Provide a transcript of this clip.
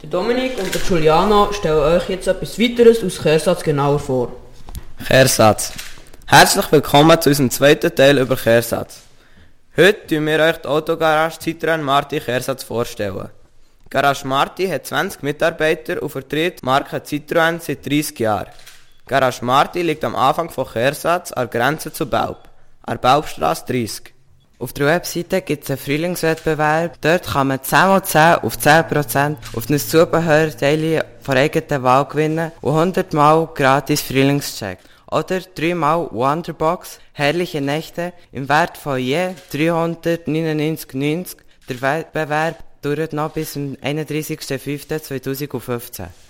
Der Dominik und der Giuliano stellen euch jetzt etwas weiteres aus Kehrsatz genauer vor. Kehrsatz. Herzlich willkommen zu unserem zweiten Teil über Kehrsatz. Heute stellen wir euch die Autogarage Citroën Marti Kehrsatz vorstellen. Garage Marti hat 20 Mitarbeiter und vertritt die Marke Citroën seit 30 Jahren. Garage Marti liegt am Anfang von Kehrsatz an der Grenze zu Belp, an der Belpstrasse 30. Auf der Webseite gibt es einen Frühlingswettbewerb. Dort kann man 10x10 auf 10% auf ein Zubehörteil von eigener Wahl gewinnen und 100 Mal gratis Frühlingscheck. Oder 3 Mal Wonderbox, herrliche Nächte im Wert von je 399,90. Der Wettbewerb dauert noch bis zum 31.05.2015.